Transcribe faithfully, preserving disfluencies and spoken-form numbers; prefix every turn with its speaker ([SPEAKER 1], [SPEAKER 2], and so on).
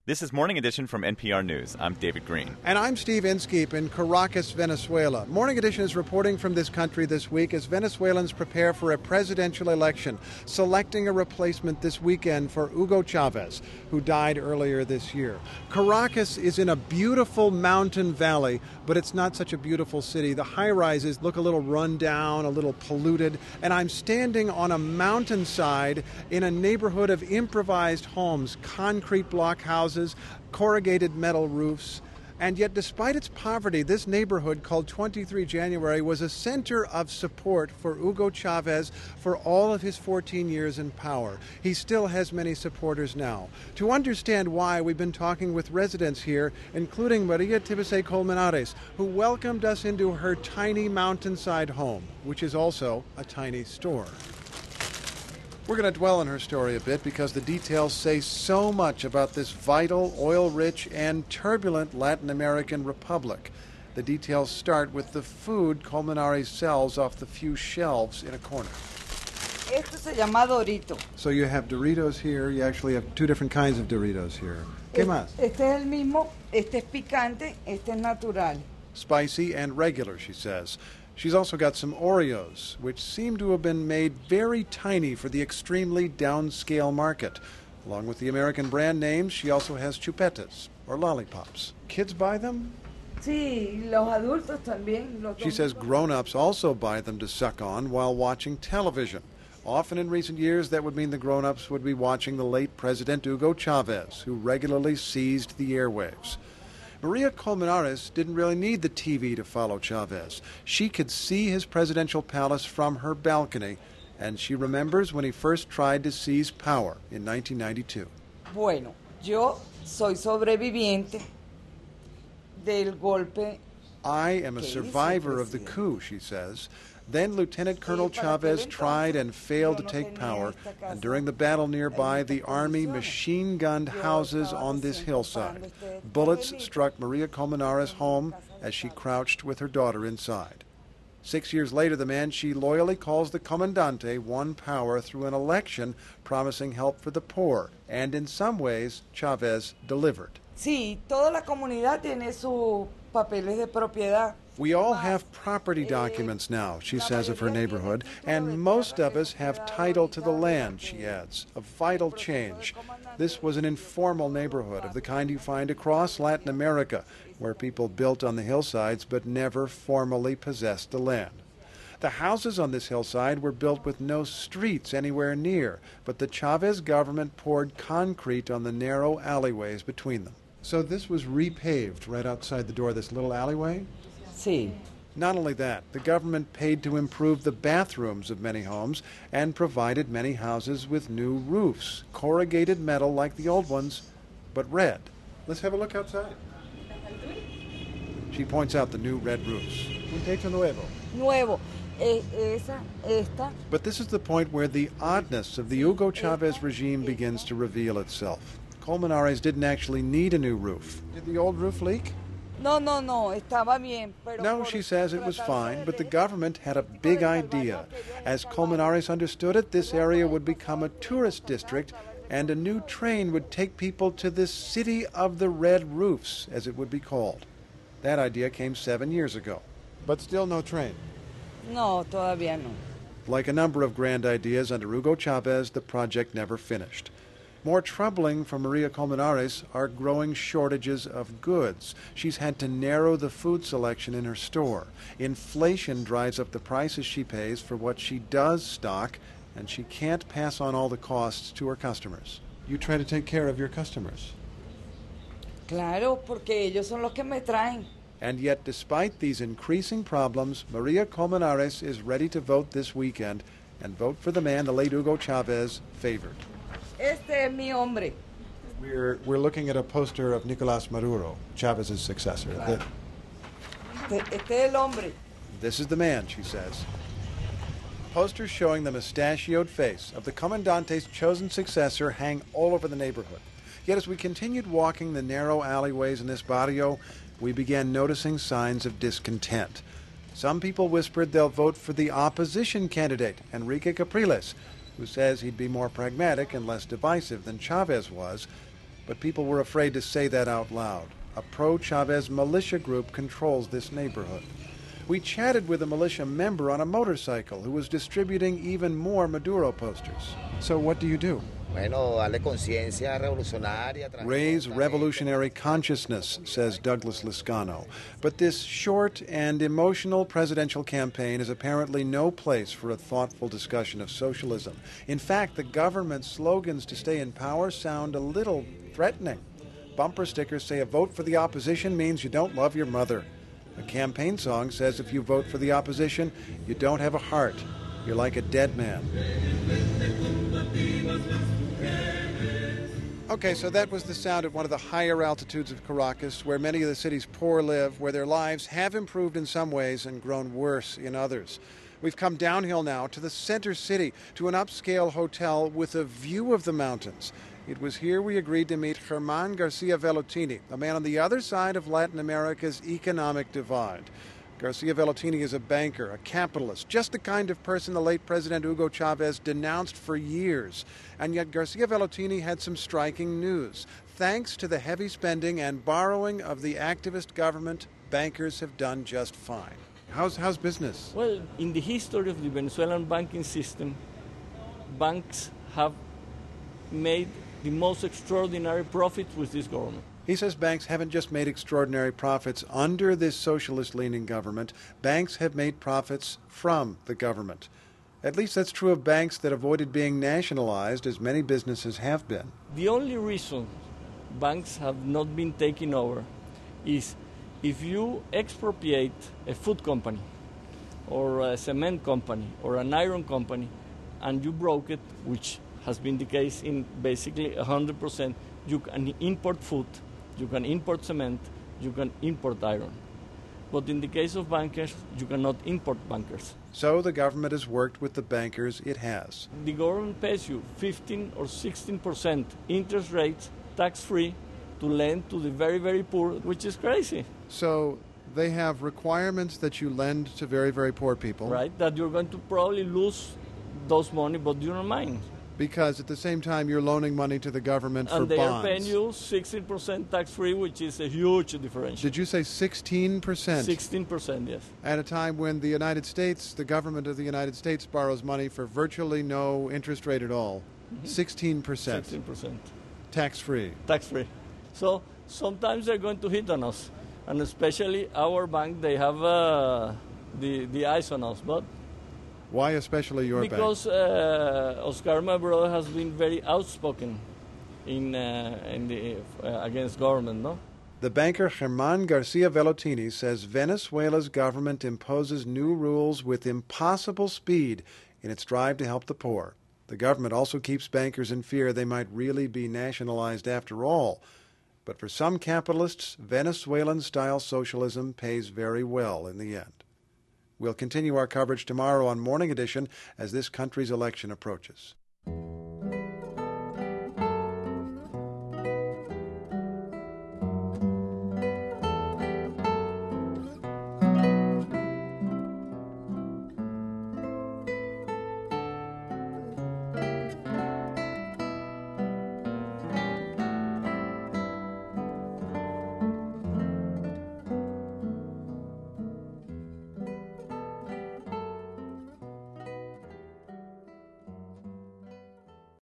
[SPEAKER 1] This is Morning Edition from N P R News. I'm David Green.
[SPEAKER 2] And I'm Steve Inskeep in Caracas, Venezuela. Morning Edition is reporting from this country this week as Venezuelans prepare for a presidential election, selecting a replacement this weekend for Hugo Chavez, who died earlier this year. Caracas is in a beautiful mountain valley, but it's not such a beautiful city. The high-rises look a little run down, a little polluted, and I'm standing on a mountainside in a neighborhood of improvised homes, concrete block houses, corrugated metal roofs. And yet, despite its poverty, this neighborhood called twenty-three January was a center of support for Hugo Chavez for all of his fourteen years in power. He still has many supporters now. To understand why, we've been talking with residents here, including Maria Tibisay Colmenares, who welcomed us into her tiny mountainside home, which is also a tiny store. We're going to dwell on her story a bit because the details say so much about this vital, oil-rich, and turbulent Latin American republic. The details start with the food Colmenares sells off the few shelves in a corner.
[SPEAKER 3] Esto se llama Dorito.
[SPEAKER 2] So you have Doritos here. You actually have two different kinds of Doritos here. ¿Qué más?
[SPEAKER 3] Este es el mismo. Este es picante. Este es natural.
[SPEAKER 2] Spicy and regular, she says. She's also got some Oreos, which seem to have been made very tiny for the extremely downscale market. Along with the American brand names, she also has chupetas, or lollipops. Kids buy them?
[SPEAKER 3] Sí, los adultos también. Los
[SPEAKER 2] She says grown-ups also buy them to suck on while watching television. Often in recent years, that would mean the grown-ups would be watching the late President Hugo Chavez, who regularly seized the airwaves. Maria Colmenares didn't really need the T V to follow Chavez. She could see his presidential palace from her balcony, and she remembers when he first tried to seize power in nineteen ninety-two.
[SPEAKER 3] Bueno, yo soy sobreviviente del golpe.
[SPEAKER 2] I am a survivor of the coup, she says. Then Lieutenant Colonel Chavez tried and failed to take power, and during the battle nearby, the army machine-gunned houses on this hillside. Bullets struck Maria Colmenares' home as she crouched with her daughter inside. Six years later, the man she loyally calls the Comandante won power through an election promising help for the poor, and in some ways, Chavez delivered.
[SPEAKER 3] Sí, toda la comunidad tiene sus papeles de propiedad.
[SPEAKER 2] We all have property documents now, she says of her neighborhood, and most of us have title to the land, she adds, a vital change. This was an informal neighborhood of the kind you find across Latin America, where people built on the hillsides but never formally possessed the land. The houses on this hillside were built with no streets anywhere near, but the Chavez government poured concrete on the narrow alleyways between them. So this was repaved right outside the door, this little alleyway?
[SPEAKER 3] Sí.
[SPEAKER 2] Not only that, the government paid to improve the bathrooms of many homes and provided many houses with new roofs, corrugated metal like the old ones, but red. Let's have a look outside. She points out the new red roofs. Un techo nuevo.
[SPEAKER 3] Nuevo. Eh, esa, esta.
[SPEAKER 2] But this is the point where the oddness of the Hugo Chavez regime begins to reveal itself. Colmenares didn't actually need a new roof. Did the old roof leak?
[SPEAKER 3] No, no, no, estaba bien. Pero
[SPEAKER 2] No, she says it was fine, but the government had a big idea. As Colmenares understood it, this area would become a tourist district, and a new train would take people to this city of the red roofs, as it would be called. That idea came seven years ago. But still no train.
[SPEAKER 3] No, todavía no.
[SPEAKER 2] Like a number of grand ideas under Hugo Chavez, the project never finished. More troubling for Maria Colmenares are growing shortages of goods. She's had to narrow the food selection in her store. Inflation drives up the prices she pays for what she does stock, and she can't pass on all the costs to her customers. You try to take care of your customers.
[SPEAKER 3] Claro, porque ellos son los que me traen.
[SPEAKER 2] And yet, despite these increasing problems, Maria Colmenares is ready to vote this weekend and vote for the man the late Hugo Chavez favored.
[SPEAKER 3] Este es mi hombre.
[SPEAKER 2] We're, we're looking at a poster of Nicolás Maduro, Chavez's successor. The,
[SPEAKER 3] Este, este es el hombre.
[SPEAKER 2] this is the man, she says. Posters showing the mustachioed face of the Comandante's chosen successor hang all over the neighborhood. Yet as we continued walking the narrow alleyways in this barrio, we began noticing signs of discontent. Some people whispered they'll vote for the opposition candidate, Enrique Capriles, who says he'd be more pragmatic and less divisive than Chavez was. But people were afraid to say that out loud. A pro-Chavez militia group controls this neighborhood. We chatted with a militia member on a motorcycle who was distributing even more Maduro posters. So what do you do? Raise revolutionary consciousness, says Douglas Lascano. But this short and emotional presidential campaign is apparently no place for a thoughtful discussion of socialism. In fact, the government's slogans to stay in power sound a little threatening. Bumper stickers say a vote for the opposition means you don't love your mother. A campaign song says if you vote for the opposition, you don't have a heart. You're like a dead man. Okay, so that was the sound at one of the higher altitudes of Caracas, where many of the city's poor live, where their lives have improved in some ways and grown worse in others. We've come downhill now to the center city, to an upscale hotel with a view of the mountains. It was here we agreed to meet Germán García Vellutini, a man on the other side of Latin America's economic divide. García Vellutini is a banker, a capitalist, just the kind of person the late President Hugo Chavez denounced for years. And yet García Vellutini had some striking news. Thanks to the heavy spending and borrowing of the activist government, bankers have done just fine. How's, how's business?
[SPEAKER 4] Well, in the history of the Venezuelan banking system, banks have made the most extraordinary profits with this government.
[SPEAKER 2] He says banks haven't just made extraordinary profits under this socialist-leaning government. Banks have made profits from the government. At least that's true of banks that avoided being nationalized, as many businesses have been.
[SPEAKER 4] The only reason banks have not been taken over is if you expropriate a food company or a cement company or an iron company and you broke it, which has been the case in basically one hundred percent. You can import food, you can import cement, you can import iron. But in the case of bankers, you cannot import bankers.
[SPEAKER 2] So the government has worked with the bankers it has.
[SPEAKER 4] The government pays you fifteen or sixteen percent interest rates, tax-free, to lend to the very, very poor, which is crazy.
[SPEAKER 2] So they have requirements that you lend to very, very poor people.
[SPEAKER 4] Right, that you're going to probably lose those money, but you don't mind.
[SPEAKER 2] Because at the same time, you're loaning money to the government
[SPEAKER 4] and
[SPEAKER 2] for
[SPEAKER 4] they
[SPEAKER 2] bonds.
[SPEAKER 4] Are paying you sixteen percent tax-free, which is a huge difference.
[SPEAKER 2] Did you say sixteen percent?
[SPEAKER 4] sixteen percent, yes.
[SPEAKER 2] At a time when the United States, the government of the United States borrows money for virtually no interest rate at all. Mm-hmm. sixteen percent.
[SPEAKER 4] sixteen percent.
[SPEAKER 2] Tax-free.
[SPEAKER 4] Tax-free. So sometimes they're going to hit on us. And especially our bank, they have uh, the, the eyes on us. But
[SPEAKER 2] why especially your
[SPEAKER 4] because,
[SPEAKER 2] bank?
[SPEAKER 4] Because uh, Oscar, my brother, has been very outspoken in, uh, in the, uh, against government, no?
[SPEAKER 2] The banker Germán García Vellutini says Venezuela's government imposes new rules with impossible speed in its drive to help the poor. The government also keeps bankers in fear they might really be nationalized after all. But for some capitalists, Venezuelan-style socialism pays very well in the end. We'll continue our coverage tomorrow on Morning Edition as this country's election approaches.